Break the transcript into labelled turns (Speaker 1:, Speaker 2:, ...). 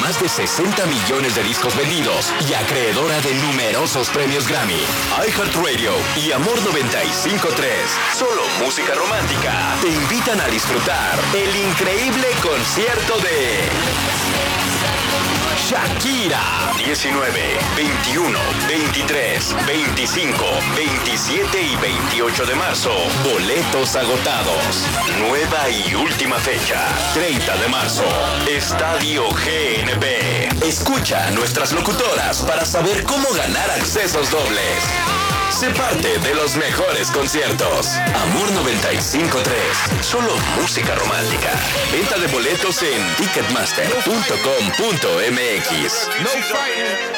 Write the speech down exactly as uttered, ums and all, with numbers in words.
Speaker 1: más de sesenta millones de discos vendidos y acreedora de numerosos premios Grammy. iHeartRadio y Amor noventa y cinco punto tres, solo música romántica, te invitan a disfrutar el increíble concierto de Shakira. diecinueve, veintiuno, veintitrés, veinticinco, veintisiete y veintiocho de marzo. Boletos agotados. Nueva y última fecha, treinta de marzo. Estadio G N P. Escucha a nuestras locutoras para saber cómo ganar accesos dobles. Sé parte de los mejores conciertos. Amor noventa y cinco punto tres, solo música romántica. Venta de boletos en ticketmaster punto com punto m x.
Speaker 2: No fighting.